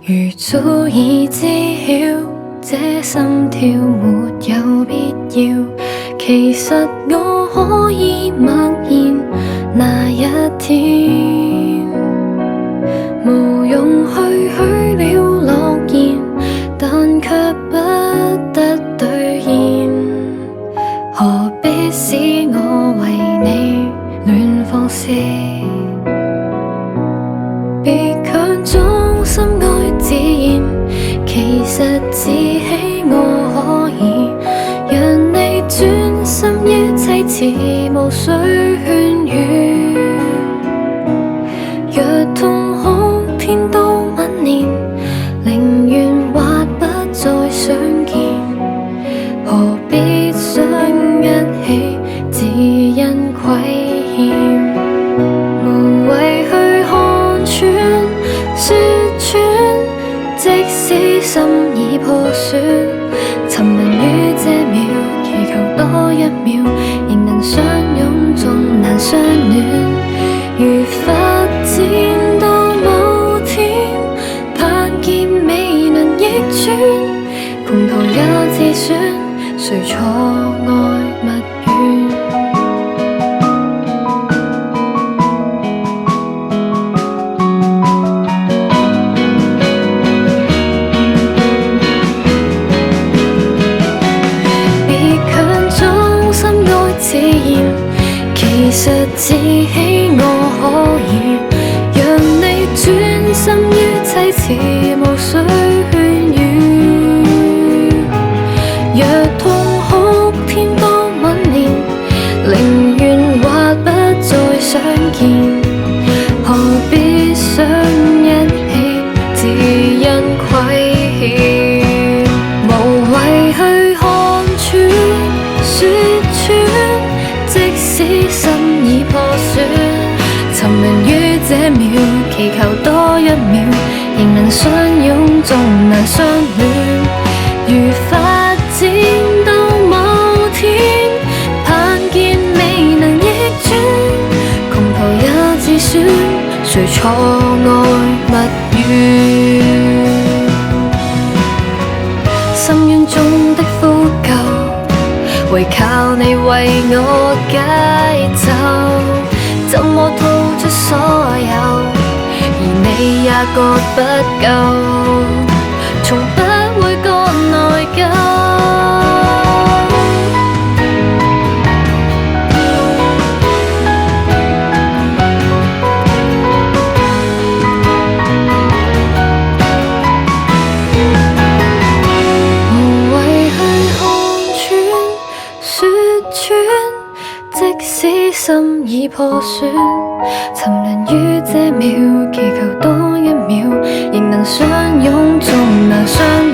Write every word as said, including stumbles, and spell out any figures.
如早已知曉，這心跳沒有必要。其實我可以默然那一天，無用去許了諾言，但卻不得兌現。何必使我為你亂放肆？別強裝心愛自然，其實只希我可以讓你專心於妻子，無需勸喻。若痛哭天都吻連，寧願或不再相見。何必想一起，只因虧欠。無謂去看穿說穿，即使心已破損，沉淪於這秒，祈求多一秒，仍能相擁，縱難相戀。如發展到某天，盼見未能逆轉，窮途也自損，誰錯愛蜜怨？別強裝心愛自然，其實只希我可以讓你專心於妻子，無需勸喻。若痛哭天都吻連，寧願或不再相見。何必想一起，只因虧欠。無謂去看穿說穿，即使心已破損，沉淪於這秒，祈求多一秒，仍能相擁，縱難相戀。如發展到某天，盼見未能逆轉，窮途也自損，誰錯愛蜜怨？深淵中的呼救，唯靠你為我解咒，怎麼吐出所有，而你也覺不夠，從不會覺內疚。無謂去看穿說穿，即使心已破損，沉淪於這秒，祈求多一秒，仍能相擁，縱難相